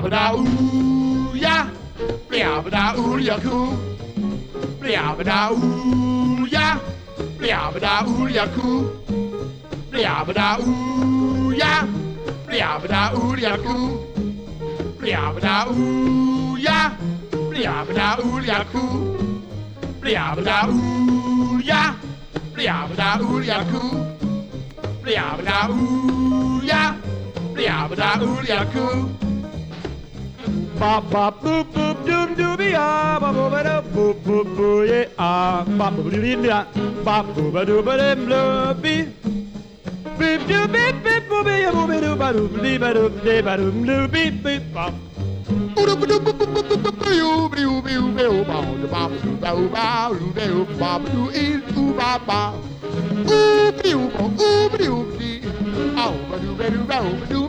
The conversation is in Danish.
ba da ooh ya, blah ba da ooh ya cool, blah ba da ooh ya, blah ba da ooh ya cool, blah ba da ooh ya, blah ba da ooh ya cool, blah ba da ooh ya, blah ba da ooh ya cool, blah ba da ooh ya, blah ba da ooh ya cool, blah ba da ooh ya, blah ba da ooh ya cool. Bop bop boop boop doom doobie ah bop bop da boop boop boo yeah ah bop boop doo doo da bop boop ba doo ba dim bloopy beep doo beep beep boop yeah boop doo ba doo dee ba doo dee ba doo doo beep beep bop. Ooh,